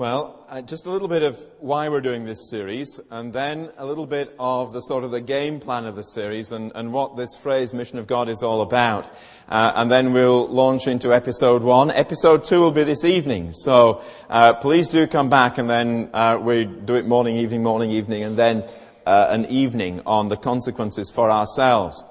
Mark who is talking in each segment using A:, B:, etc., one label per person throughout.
A: Well, just a little bit of why we're doing this series, and then a little bit of the sort of the game plan of the series and what this phrase, Mission of God, is all about. And then we'll launch into episode 1. Episode 2 will be this evening. So please do come back, and then we do it morning, evening, and then an evening on the consequences for ourselves.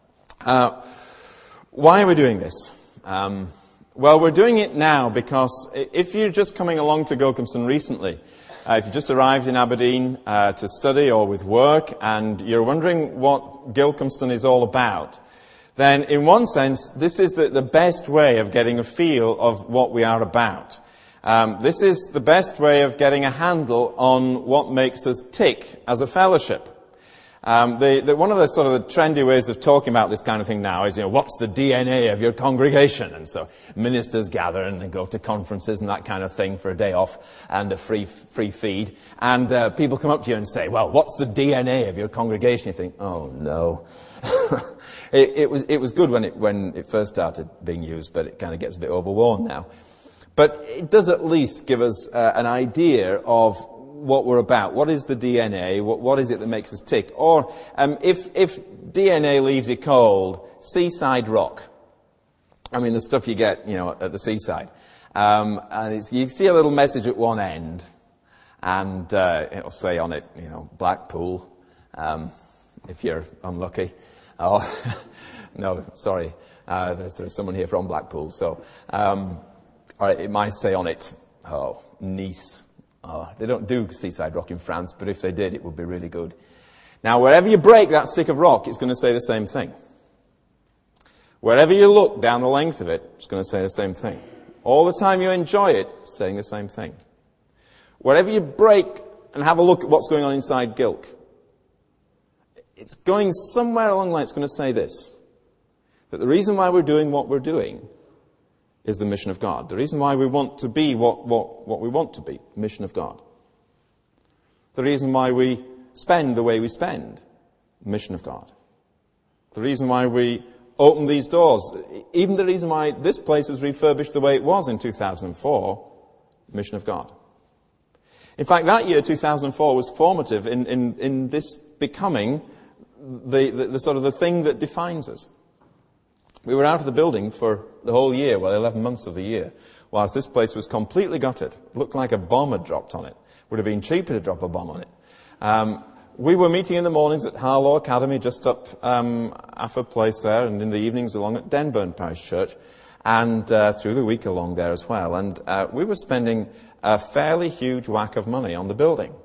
A: Why are we doing this? Well, we're doing it now because if you're just coming along to Gilcomston recently, if you just arrived in Aberdeen to study or with work, and you're wondering what Gilcomston is all about, then in one sense, this is the best way of getting a feel of what we are about. This is the best way of getting a handle on what makes us tick as a fellowship. One of the sort of the trendy ways of talking about this kind of thing now is, what's the DNA of your congregation? And so ministers gather and they go to conferences and that kind of thing for a day off and a free feed. And people come up to you and say, well, what's the DNA of your congregation? You think, oh no. It was good when it first started being used, but it kind of gets a bit overworn now. But it does at least give us an idea of what we're about. What is the DNA? What is it that makes us tick? Or if DNA leaves you cold, seaside rock. I mean, the stuff you get, at the seaside. And you see a little message at one end, and it'll say on it, Blackpool, if you're unlucky. Oh, no, sorry. There's someone here from Blackpool. So, or it might say on it, Nice. They don't do seaside rock in France, but if they did, it would be really good. Now, wherever you break that stick of rock, it's going to say the same thing. Wherever you look down the length of it, it's going to say the same thing. All the time you enjoy it, it's saying the same thing. Wherever you break and have a look at what's going on inside Gilk, it's going somewhere along the line, it's going to say this, that the reason why we're doing what we're doing is the mission of God. The reason why we want to be what we want to be, mission of God. The reason why we spend the way we spend, mission of God. The reason why we open these doors, even the reason why this place was refurbished the way it was in 2004, mission of God. In fact, that year, 2004, was formative in this becoming the sort of the thing that defines us. We were out of the building for the whole year, 11 months of the year, whilst this place was completely gutted. Looked like a bomb had dropped on it. Would have been cheaper to drop a bomb on it. We were meeting in the mornings at Harlow Academy, just up Afford Place there, and in the evenings along at Denburn Parish Church, and through the week along there as well. And we were spending a fairly huge whack of money on the building.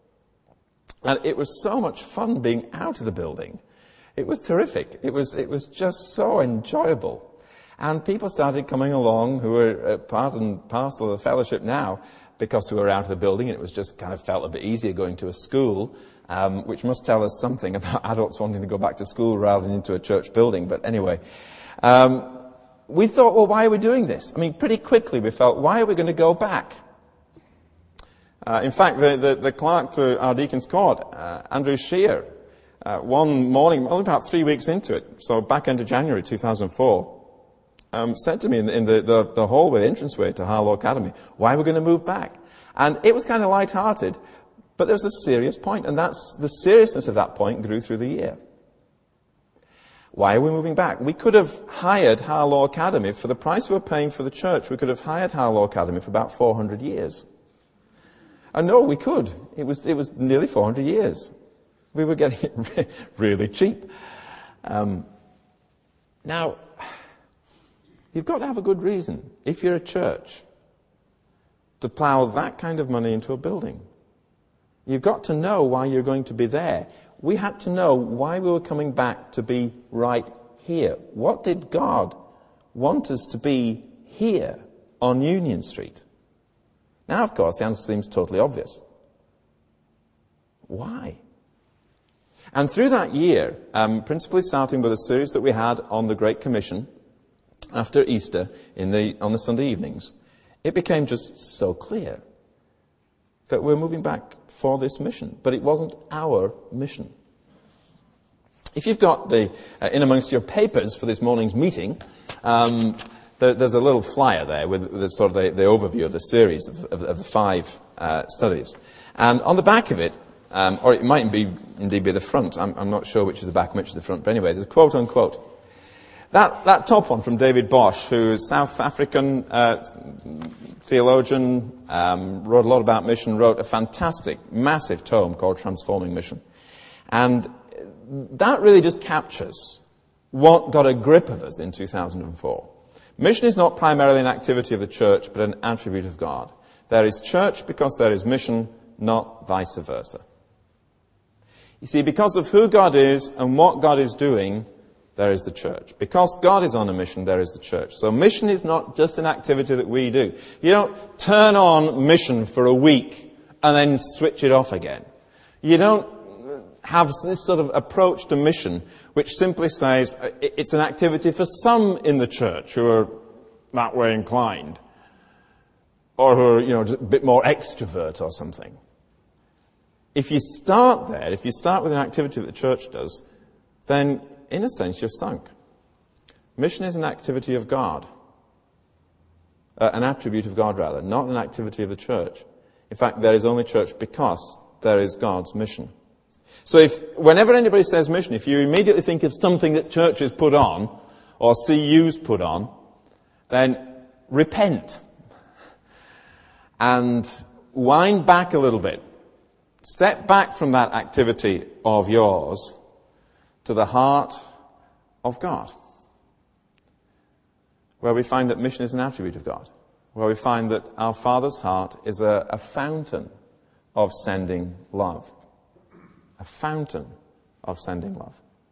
A: And it was so much fun being out of the building. It was terrific. It was just so enjoyable. And people started coming along who were part and parcel of the fellowship now because we were out of the building, and it was just kind of felt a bit easier going to a school, which must tell us something about adults wanting to go back to school rather than into a church building. But anyway, we thought, well, why are we doing this? I mean, pretty quickly we felt, why are we going to go back? In fact, the clerk to our Deacon's Court, Andrew Shear, one morning, only about 3 weeks into it, so back end of January 2004, said to me in the hallway, the entranceway to Harlow Academy, why are we going to move back? And it was kind of light-hearted, but there was a serious point, and that's the seriousness of that point grew through the year. Why are we moving back? We could have hired Harlow Academy for the price we were paying for the church. We could have hired Harlow Academy for about 400 years. And no, we could. It was nearly 400 years. We were getting it really cheap. Now, you've got to have a good reason, if you're a church, to plough that kind of money into a building. You've got to know why you're going to be there. We had to know why we were coming back to be right here. What did God want us to be here on Union Street? Now, of course, the answer seems totally obvious. Why? And through that year, principally starting with a series that we had on the Great Commission after Easter on the Sunday evenings, it became just so clear that we're moving back for this mission. But it wasn't our mission. If you've got in amongst your papers for this morning's meeting, there's a little flyer there with the sort of the overview of the series of the 5 studies. And on the back of it, or it might indeed be the front, I'm not sure which is the back and which is the front, but anyway, there's quote unquote. That top one from David Bosch, who is South African theologian, wrote a lot about mission, wrote a fantastic, massive tome called Transforming Mission. And that really just captures what got a grip of us in 2004. Mission is not primarily an activity of the church, but an attribute of God. There is church because there is mission, not vice versa. You see, because of who God is and what God is doing, there is the church. Because God is on a mission, there is the church. So mission is not just an activity that we do. You don't turn on mission for a week and then switch it off again. You don't have this sort of approach to mission which simply says it's an activity for some in the church who are that way inclined, or who are, just a bit more extrovert or something. If you start there, if you start with an activity that the church does, then in a sense you're sunk. Mission is an activity of God. An attribute of God, rather, not an activity of the church. In fact, there is only church because there is God's mission. So whenever anybody says mission, if you immediately think of something that churches put on, or CUs put on, then repent. And wind back a little bit. Step back from that activity of yours to the heart of God, where we find that mission is an attribute of God, where we find that our Father's heart is a fountain of sending love. A fountain of sending love.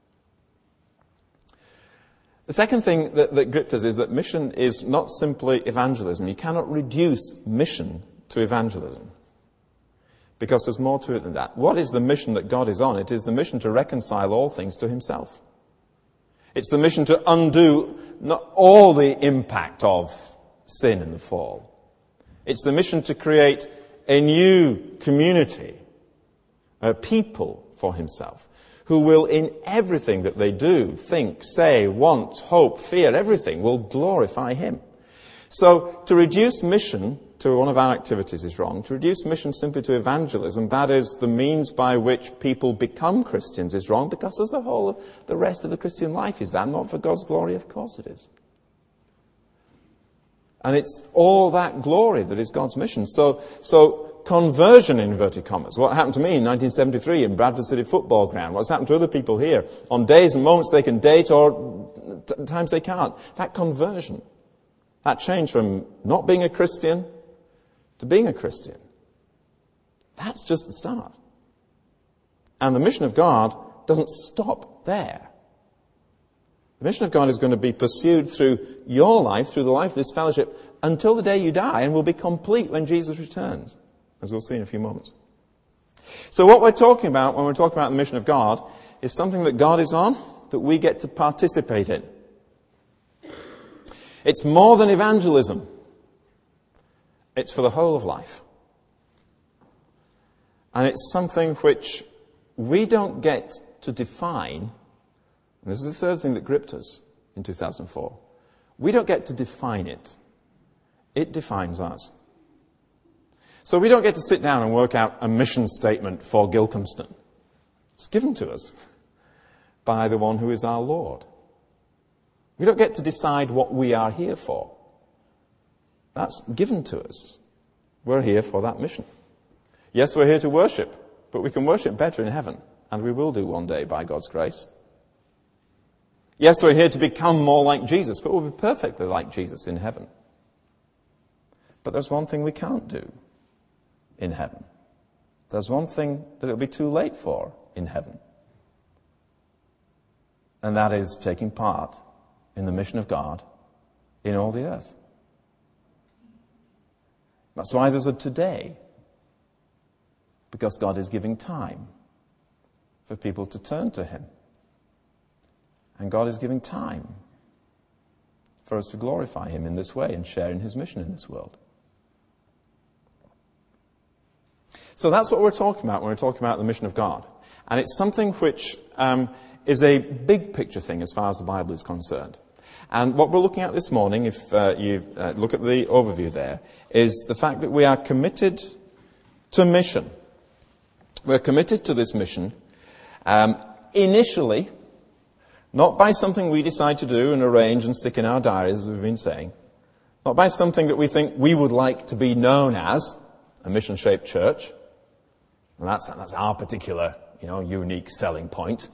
A: The second thing that gripped us is that mission is not simply evangelism. You cannot reduce mission to evangelism, because there's more to it than that. What is the mission that God is on? It is the mission to reconcile all things to himself. It's the mission to undo not all the impact of sin and the fall. It's the mission to create a new community, a people for himself, who will in everything that they do, think, say, want, hope, fear, everything will glorify him. So to reduce mission to one of our activities is wrong. To reduce mission simply to evangelism, that is the means by which people become Christians, is wrong, because as the whole of the rest of the Christian life is that, not for God's glory, of course it is. And it's all that glory that is God's mission. So conversion, in inverted commas. What happened to me in 1973 in Bradford City Football Ground? What's happened to other people here? On days and moments they can date, or times they can't. That conversion, that change from not being a Christian to being a Christian, that's just the start. And the mission of God doesn't stop there. The mission of God is going to be pursued through your life, through the life of this fellowship, until the day you die, and will be complete when Jesus returns, as we'll see in a few moments. So what we're talking about when we're talking about the mission of God is something that God is on, that we get to participate in. It's more than evangelism. It's for the whole of life. And it's something which we don't get to define. And this is the third thing that gripped us in 2004. We don't get to define it. It defines us. So we don't get to sit down and work out a mission statement for Gilcomston. It's given to us by the one who is our Lord. We don't get to decide what we are here for. That's given to us. We're here for that mission. Yes, we're here to worship, but we can worship better in heaven, and we will do one day by God's grace. Yes, we're here to become more like Jesus, but we'll be perfectly like Jesus in heaven. But there's one thing we can't do in heaven. There's one thing that it'll be too late for in heaven. And that is taking part in the mission of God in all the earth. That's why there's a today. Because God is giving time for people to turn to him. And God is giving time for us to glorify him in this way and share in his mission in this world. So that's what we're talking about when we're talking about the mission of God. And it's something which is a big picture thing as far as the Bible is concerned. And what we're looking at this morning, if you look at the overview there, is the fact that we are committed to mission. We're committed to this mission, initially, not by something we decide to do and arrange and stick in our diaries, as we've been saying, not by something that we think we would like to be known as a mission-shaped church. And that's our particular, unique selling point.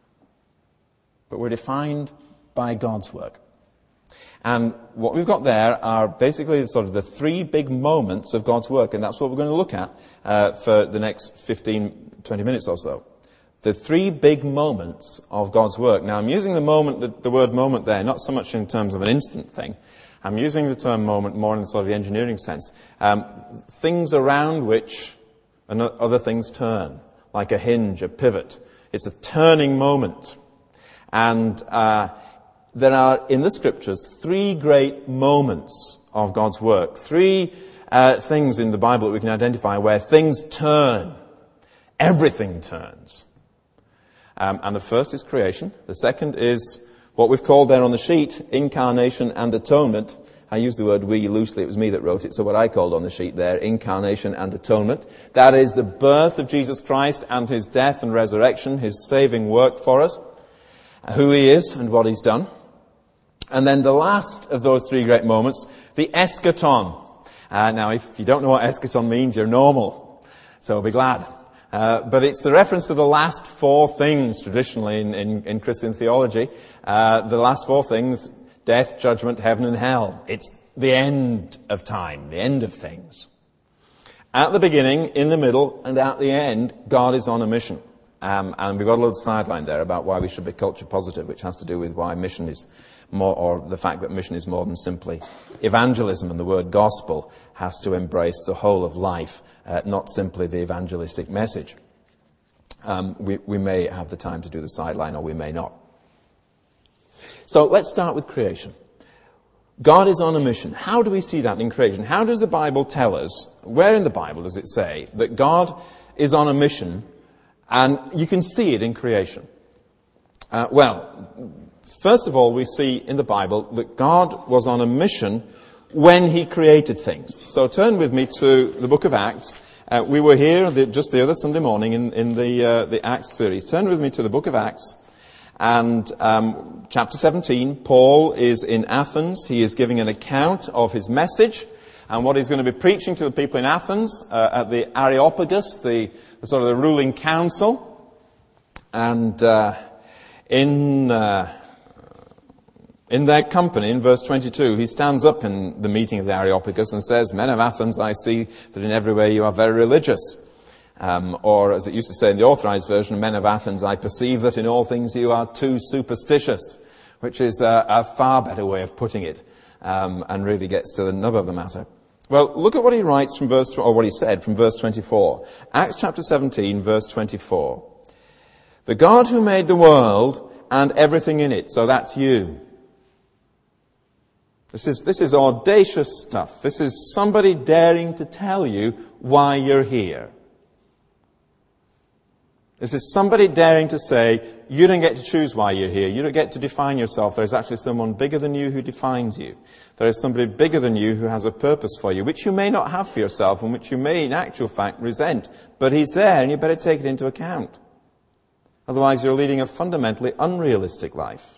A: But we're defined by God's work. And what we've got there are basically sort of the three big moments of God's work, and that's what we're going to look at for the next 15, 20 minutes or so. The three big moments of God's work. Now, I'm using the word moment there, not so much in terms of an instant thing. I'm using the term moment more in sort of the engineering sense. Things around which other things turn, like a hinge, a pivot. It's a turning moment. And there are, in the Scriptures, three great moments of God's work. Three things in the Bible that we can identify where things turn. Everything turns. And the first is creation. The second is what we've called there on the sheet, incarnation and atonement. I used the word we loosely. It was me that wrote it. So what I called on the sheet there, incarnation and atonement. That is the birth of Jesus Christ and his death and resurrection, his saving work for us, who he is and what he's done. And then the last of those three great moments, the eschaton. Now, if you don't know what eschaton means, you're normal. So be glad. But it's the reference to the last four things traditionally in Christian theology. The last four things, death, judgment, heaven and hell. It's the end of time, the end of things. At the beginning, in the middle, and at the end, God is on a mission. And we've got a little sideline there about why we should be culture positive, which has to do with why mission is more, or the fact that mission is more than simply evangelism, and the word gospel has to embrace the whole of life, not simply the evangelistic message. We may have the time to do the sideline, or we may not. So let's start with creation. God is on a mission. How do we see that in creation? How does the Bible tell us, where in the Bible does it say that God is on a mission, and you can see it in creation? First of all, we see in the Bible that God was on a mission when he created things. So turn with me to the book of Acts. We were here just the other Sunday morning in the Acts series. Turn with me to the book of Acts and chapter 17. Paul is in Athens. He is giving an account of his message and what he's going to be preaching to the people in Athens at the Areopagus, the sort of the ruling council. And in their company, in verse 22, he stands up in the meeting of the Areopagus and says, "Men of Athens, I see that in every way you are very religious." Or, as it used to say in the Authorized Version, "Men of Athens, I perceive that in all things you are too superstitious," which is a far better way of putting it, and really gets to the nub of the matter. Well, look at what he writes from what he said from verse 24. Acts chapter 17, verse 24. "The God who made the world and everything in it," so that's you. This is audacious stuff. This is somebody daring to tell you why you're here. This is somebody daring to say, you don't get to choose why you're here. You don't get to define yourself. There's actually someone bigger than you who defines you. There is somebody bigger than you who has a purpose for you, which you may not have for yourself and which you may, in actual fact, resent. But he's there and you better take it into account. Otherwise, you're leading a fundamentally unrealistic life.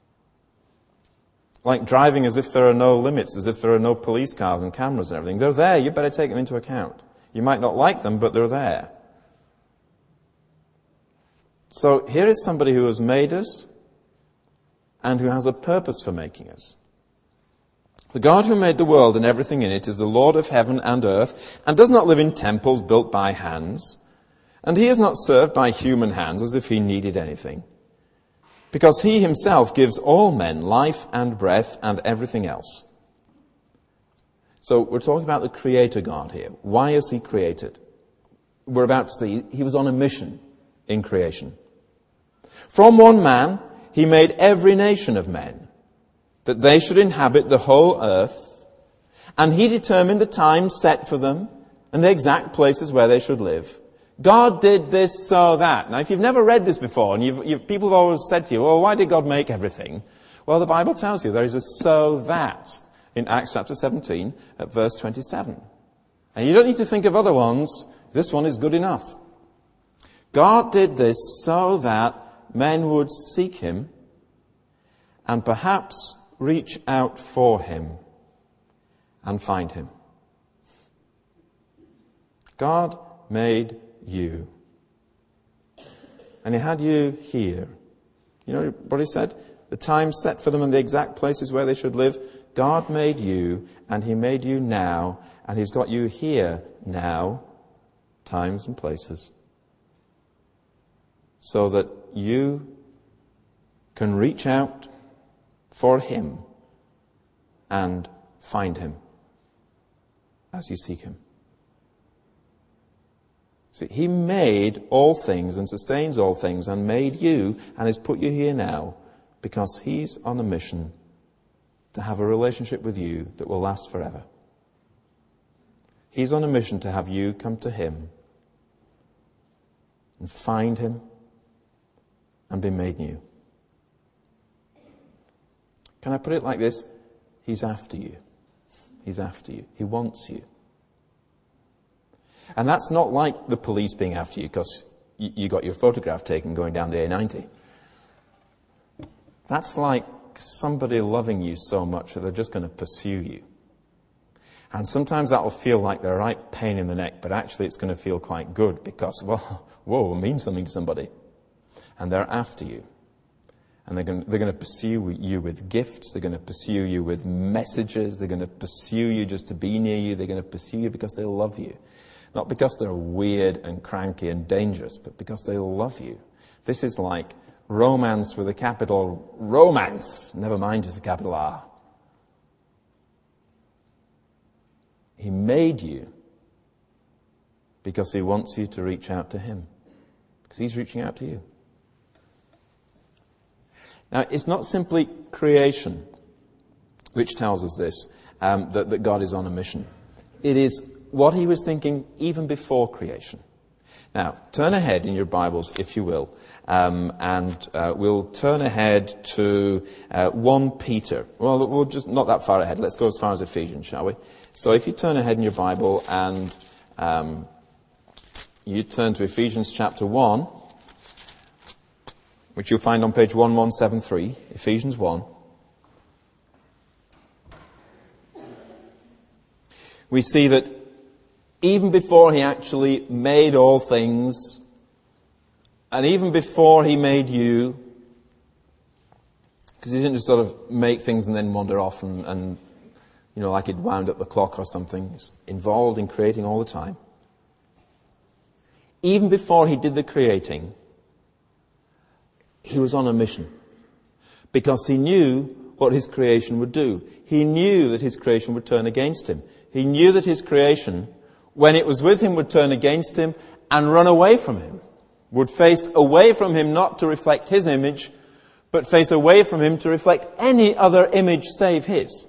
A: Like driving as if there are no limits, as if there are no police cars and cameras and everything. They're there, you better take them into account. You might not like them, but they're there. So here is somebody who has made us and who has a purpose for making us. The God who made the world and everything in it is the Lord of heaven and earth, and does not live in temples built by hands. And he is not served by human hands as if he needed anything, because he himself gives all men life and breath and everything else. So we're talking about the Creator God here. Why is he created? We're about to see he was on a mission in creation. From one man, he made every nation of men, that they should inhabit the whole earth, and he determined the time set for them and the exact places where they should live. God did this so that. Now, if you've never read this before, and people have always said to you, well, why did God make everything? Well, the Bible tells you there is a so that in Acts chapter 17 at verse 27. And you don't need to think of other ones. This one is good enough. God did this so that men would seek him and perhaps reach out for him and find him. God made you. And he had you here. You know what he said? The time set for them and the exact places where they should live. God made you, and he made you now, and he's got you here now, times and places, so that you can reach out for him and find him as you seek him. See, he made all things and sustains all things and made you and has put you here now because he's on a mission to have a relationship with you that will last forever. He's on a mission to have you come to him and find him and be made new. Can I put it like this? He's after you. He's after you. He wants you. And that's not like the police being after you because you got your photograph taken going down the A90. That's like somebody loving you so much that they're just going to pursue you. And sometimes that will feel like they're a right pain in the neck, but actually it's going to feel quite good because, well, whoa, it means something to somebody. And they're after you. And they're going to pursue you with gifts. They're going to pursue you with messages. They're going to pursue you just to be near you. They're going to pursue you because they love you. Not because they're weird and cranky and dangerous, but because they love you. This is like romance with a capital romance. Never mind just a capital R. He made you because he wants you to reach out to him. Because he's reaching out to you. Now, it's not simply creation which tells us this, that God is on a mission. It is what he was thinking even before creation. Now, turn ahead in your Bibles, if you will, and we'll turn ahead to 1 Peter. Well, we'll just not that far ahead. Let's go as far as Ephesians, shall we? So if you turn ahead in your Bible and you turn to Ephesians chapter 1, which you'll find on page 1173, Ephesians 1. We see that even before he actually made all things, and even before he made you, because he didn't just sort of make things and then wander off and you know, like he'd wound up the clock or something. He's involved in creating all the time. Even before he did the creating, he was on a mission. Because he knew what his creation would do. He knew that his creation would turn against him. He knew that his creation, when it was with him, would turn against him and run away from him. Would face away from him not to reflect his image, but face away from him to reflect any other image save his.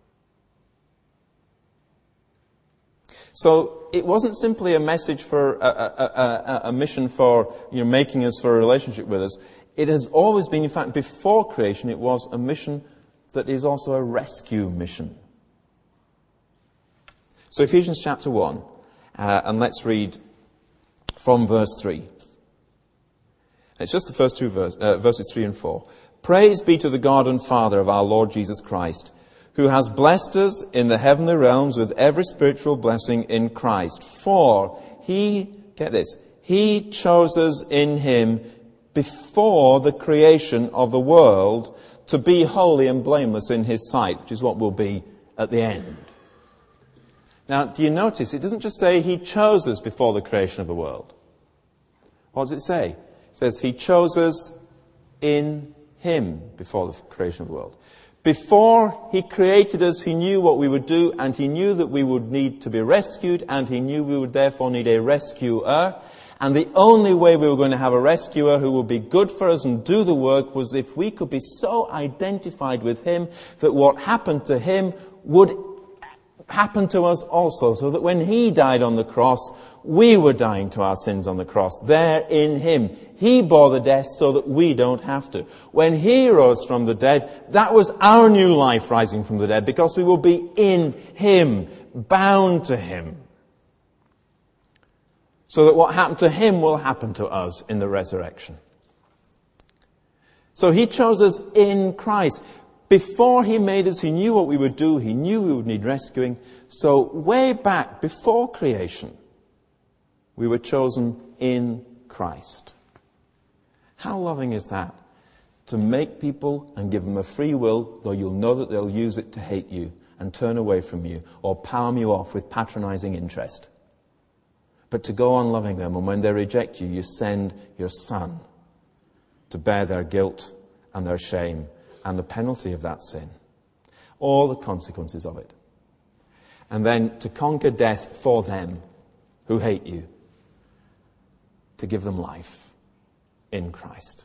A: So it wasn't simply a message for a mission for making us for a relationship with us. It has always been, in fact, before creation, it was a mission that is also a rescue mission. So Ephesians chapter 1, and let's read from verse 3. It's just the first two verses 3 and 4. Praise be to the God and Father of our Lord Jesus Christ, who has blessed us in the heavenly realms with every spiritual blessing in Christ. For he, get this, he chose us in him before the creation of the world to be holy and blameless in his sight, which is what we'll be at the end. Now, do you notice, it doesn't just say he chose us before the creation of the world. What does it say? It says he chose us in him before the creation of the world. Before he created us, he knew what we would do, and he knew that we would need to be rescued, and he knew we would therefore need a rescuer. And the only way we were going to have a rescuer who would be good for us and do the work was if we could be so identified with him that what happened to him would happen to us also, so that when he died on the cross, we were dying to our sins on the cross. There in him, he bore the death so that we don't have to. When he rose from the dead, that was our new life rising from the dead, because we will be in him, bound to him. so that what happened to him will happen to us in the resurrection. So he chose us in Christ. Before he made us, he knew what we would do. He knew we would need rescuing. So way back, before creation, we were chosen in Christ. How loving is that? To make people and give them a free will, though you'll know that they'll use it to hate you and turn away from you or palm you off with patronizing interest. But to go on loving them, and when they reject you, you send your Son to bear their guilt and their shame and the penalty of that sin. All the consequences of it. And then to conquer death for them who hate you. To give them life in Christ.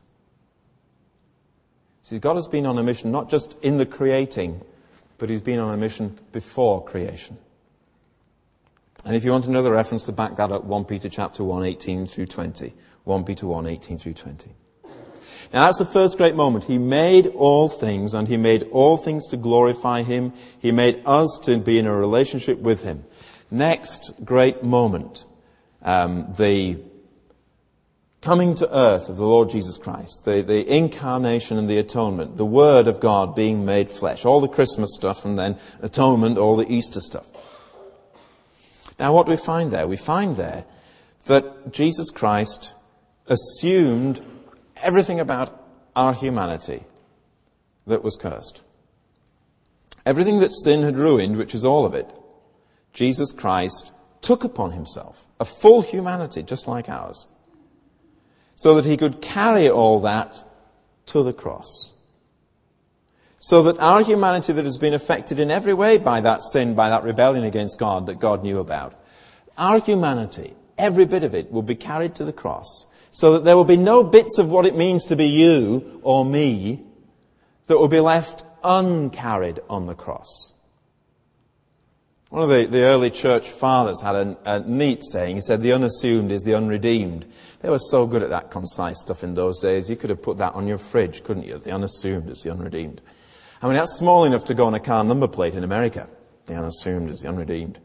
A: See, God has been on a mission not just in the creating, but he's been on a mission before creation. And if you want another reference to back that up, 1 Peter chapter 1, 18 through 20. 1 Peter 1, 18 through 20. Now that's the first great moment. He made all things, and he made all things to glorify him. He made us to be in a relationship with him. Next great moment, the coming to earth of the Lord Jesus Christ, the incarnation and the atonement, the Word of God being made flesh, all the Christmas stuff, and then atonement, all the Easter stuff. Now what do we find there? We find there that Jesus Christ assumed everything about our humanity that was cursed. Everything that sin had ruined, which is all of it, Jesus Christ took upon himself, a full humanity just like ours, so that he could carry all that to the cross. So that our humanity that has been affected in every way by that sin, by that rebellion against God that God knew about, our humanity, every bit of it, will be carried to the cross, so that there will be no bits of what it means to be you or me that will be left uncarried on the cross. One of the early church fathers had a neat saying. He said, the unassumed is the unredeemed. They were so good at that concise stuff in those days. You could have put that on your fridge, couldn't you? The unassumed is the unredeemed. I mean, that's small enough to go on a car number plate in America. The unassumed is the unredeemed.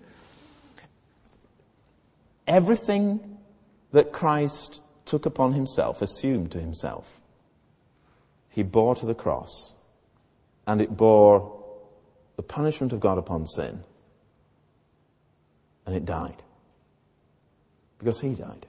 A: Everything that Christ took upon himself, assumed to himself, he bore to the cross. And it bore the punishment of God upon sin. And it died. Because he died.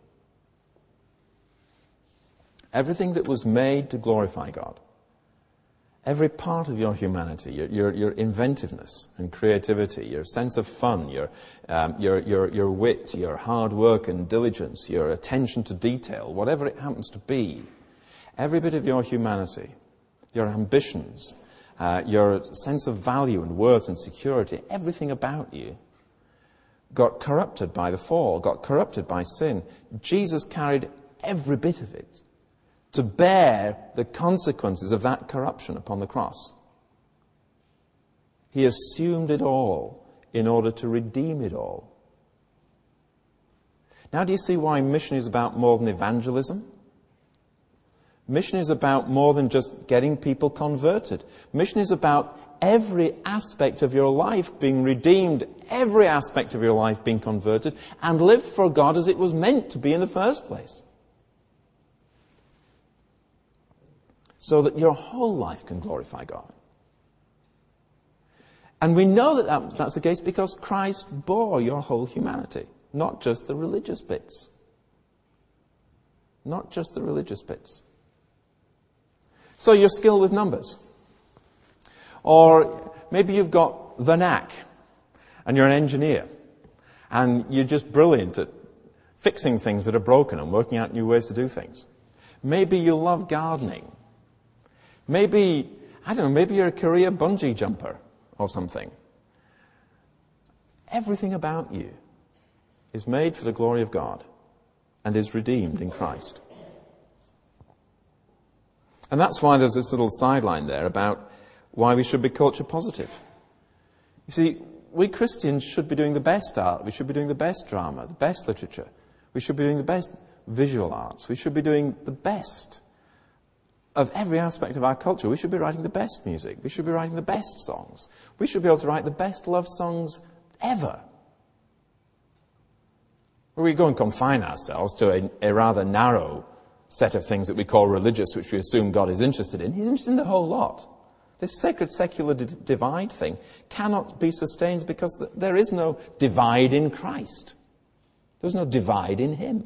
A: Everything that was made to glorify God, every part of your humanity, your inventiveness and creativity, your sense of fun, your wit, your hard work and diligence, your attention to detail, whatever it happens to be, every bit of your humanity, your ambitions, your sense of value and worth and security, everything about you got corrupted by the fall, got corrupted by sin. Jesus carried every bit of it to bear the consequences of that corruption upon the cross. He assumed it all in order to redeem it all. Now, do you see why mission is about more than evangelism? Mission is about more than just getting people converted. Mission is about every aspect of your life being redeemed, every aspect of your life being converted, and lived for God as it was meant to be in the first place. So that your whole life can glorify God. And we know that that's the case because Christ bore your whole humanity, not just the religious bits. Not just the religious bits. So you're skilled with numbers. Or maybe you've got the knack and you're an engineer and you're just brilliant at fixing things that are broken and working out new ways to do things. Maybe you love gardening. Maybe, I don't know, maybe you're a career bungee jumper or something. Everything about you is made for the glory of God and is redeemed in Christ. And that's why there's this little sideline there about why we should be culture positive. You see, we Christians should be doing the best art. We should be doing the best drama, the best literature. We should be doing the best visual arts. We should be doing the best of every aspect of our culture. We should be writing the best music. We should be writing the best songs. We should be able to write the best love songs ever. We go and confine ourselves to a rather narrow set of things that we call religious, which we assume God is interested in. He's interested in the whole lot. This sacred-secular divide thing cannot be sustained because there is no divide in Christ. There's no divide in him.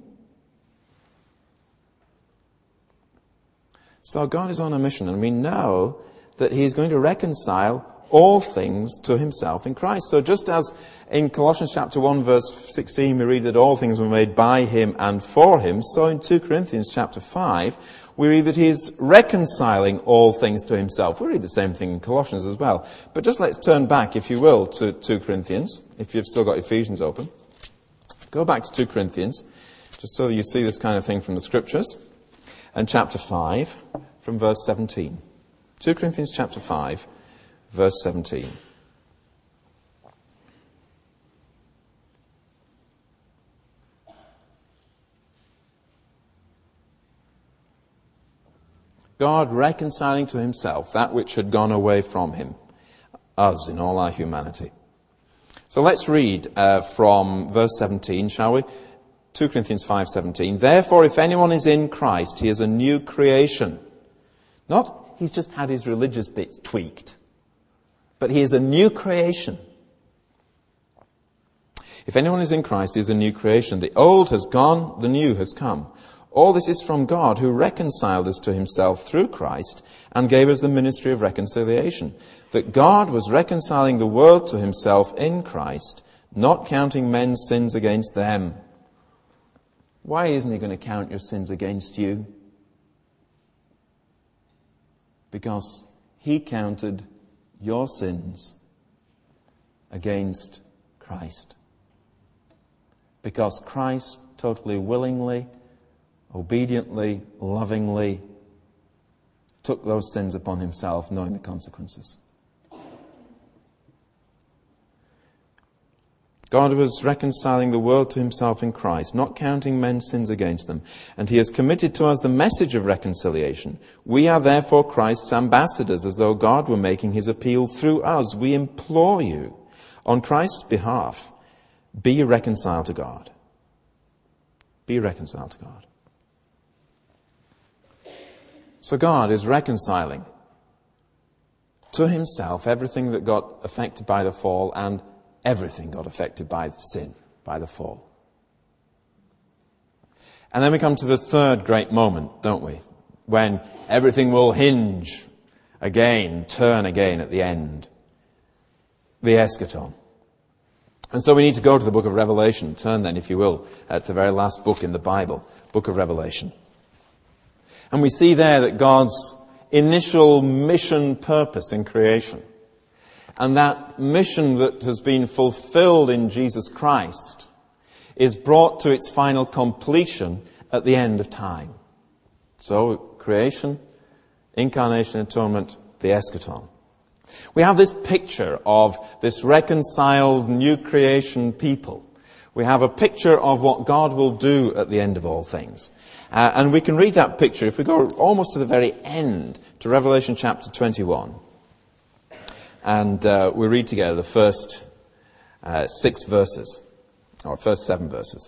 A: So God is on a mission, and we know that he's going to reconcile all things to himself in Christ. So just as in Colossians chapter 1 verse 16 we read that all things were made by him and for him, so in 2 Corinthians chapter 5 we read that he's reconciling all things to himself. We read the same thing in Colossians as well. But just let's turn back, if you will, to 2 Corinthians, if you've still got Ephesians open. Go back to 2 Corinthians, just so that you see this kind of thing from the Scriptures. And chapter 5, from verse 17. 2 Corinthians chapter 5, verse 17. God reconciling to himself that which had gone away from him, us in all our humanity. So let's read from verse 17, shall we? 2 Corinthians 5:17. Therefore, if anyone is in Christ, he is a new creation. Not he's just had his religious bits tweaked, but he is a new creation. If anyone is in Christ, he is a new creation. The old has gone, the new has come. All this is from God, who reconciled us to himself through Christ and gave us the ministry of reconciliation. That God was reconciling the world to himself in Christ, not counting men's sins against them. Why isn't he going to count your sins against you? Because he counted your sins against Christ. Because Christ totally willingly, obediently, lovingly took those sins upon himself, knowing the consequences. God was reconciling the world to himself in Christ, not counting men's sins against them. And he has committed to us the message of reconciliation. We are therefore Christ's ambassadors, as though God were making his appeal through us. We implore you, on Christ's behalf, be reconciled to God. Be reconciled to God. So God is reconciling to himself everything that got affected by the fall, and everything got affected by the sin, by the fall. And then we come to the third great moment, don't we? When everything will hinge again, turn again at the end. The eschaton. And so we need to go to the book of Revelation. Turn then, if you will, at the very last book in the Bible, book of Revelation. And we see there that God's initial mission purpose in creation, and that mission that has been fulfilled in Jesus Christ, is brought to its final completion at the end of time. So, creation, incarnation, atonement, the eschaton. We have this picture of this reconciled new creation people. We have a picture of what God will do at the end of all things. And we can read that picture if we go almost to the very end, to Revelation chapter 21. And we read together the first 6 verses, or first 7 verses.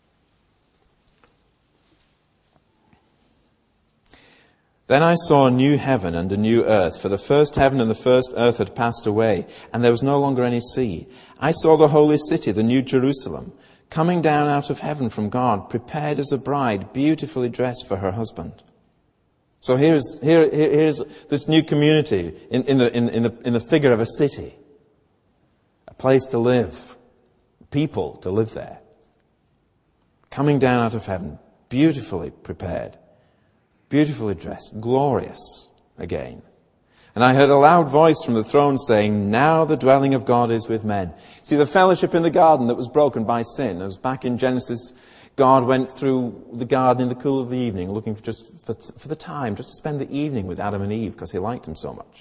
A: Then I saw a new heaven and a new earth, for the first heaven and the first earth had passed away, and there was no longer any sea. I saw the holy city, the new Jerusalem, coming down out of heaven from God, prepared as a bride, beautifully dressed for her husband. So here's this new community in the figure of a city, a place to live, people to live there, coming down out of heaven, beautifully prepared, beautifully dressed, glorious again. And I heard a loud voice from the throne saying, "Now the dwelling of God is with men." See, the fellowship in the garden that was broken by sin, as back in Genesis, God went through the garden in the cool of the evening, looking for the time, just to spend the evening with Adam and Eve, because he liked them so much.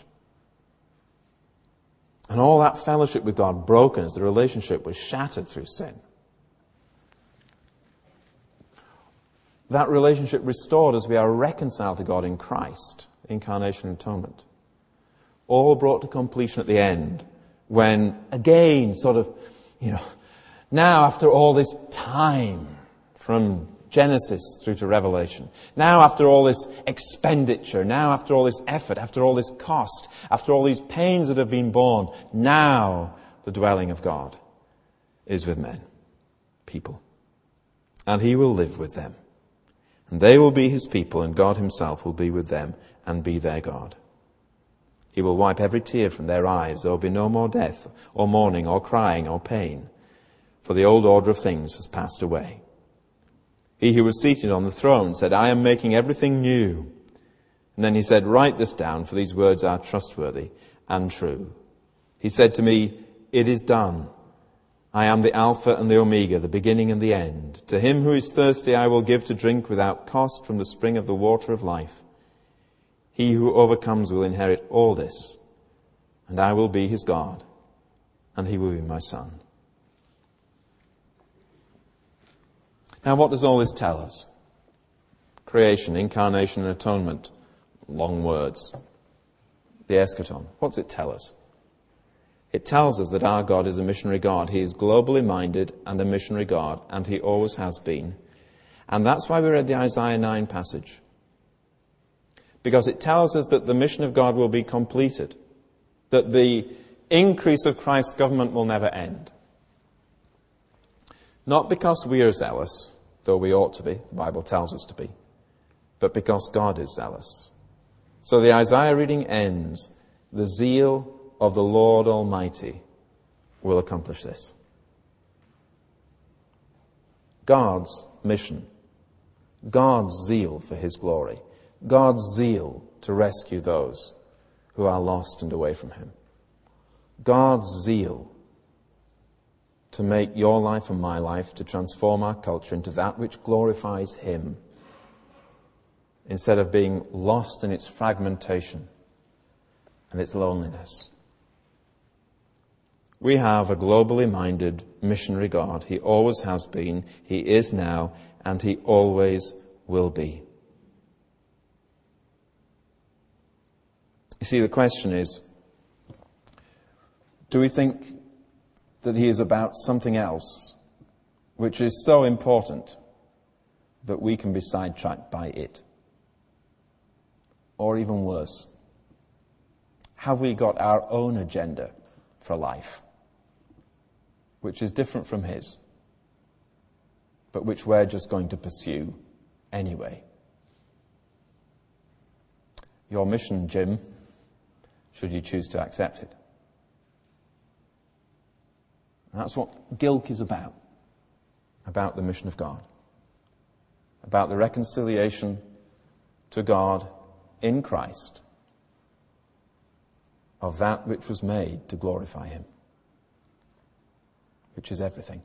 A: And all that fellowship with God broken as the relationship was shattered through sin. That relationship restored as we are reconciled to God in Christ, incarnation and atonement. All brought to completion at the end, when again, Now, after all this time, from Genesis through to Revelation, now after all this expenditure, now after all this effort, after all this cost, after all these pains that have been borne, now the dwelling of God is with men, people. And he will live with them. And they will be his people, and God himself will be with them and be their God. He will wipe every tear from their eyes. There will be no more death, or mourning, or crying, or pain, for the old order of things has passed away. He who was seated on the throne said, I am making everything new. And then he said, write this down, for these words are trustworthy and true. He said to me, it is done. I am the Alpha and the Omega, the beginning and the end. To him who is thirsty I will give to drink without cost from the spring of the water of life. He who overcomes will inherit all this, and I will be his God, and he will be my son. Now, what does all this tell us? Creation, incarnation, and atonement. Long words. The eschaton. What does it tell us? It tells us that our God is a missionary God. He is globally minded and a missionary God, and he always has been. And that's why we read the Isaiah 9 passage. Because it tells us that the mission of God will be completed, that the increase of Christ's government will never end. Not because we are zealous, though we ought to be, the Bible tells us to be, but because God is zealous. So the Isaiah reading ends, the zeal of the Lord Almighty will accomplish this. God's mission, God's zeal for his glory, God's zeal to rescue those who are lost and away from him, God's zeal to make your life and my life, to transform our culture into that which glorifies him, instead of being lost in its fragmentation and its loneliness. We have a globally minded missionary God. He always has been, he is now, and he always will be. You see, the question is, do we think that he is about something else which is so important that we can be sidetracked by it? Or even worse, have we got our own agenda for life, which is different from his, but which we're just going to pursue anyway? Your mission, Jim, should you choose to accept it. And that's what Gilk is about the mission of God, about the reconciliation to God in Christ of that which was made to glorify him, which is everything.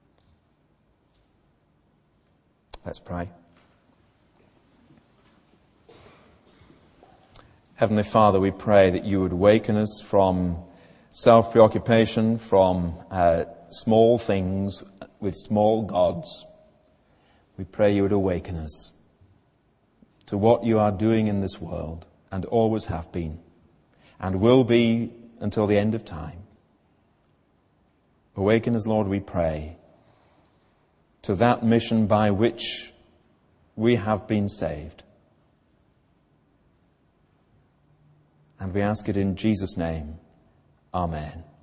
A: Let's pray. Heavenly Father, we pray that you would waken us from self-preoccupation, from small things with small gods. We pray you would awaken us to what you are doing in this world, and always have been, and will be until the end of time. Awaken us, Lord, we pray, to that mission by which we have been saved. And we ask it in Jesus' name. Amen.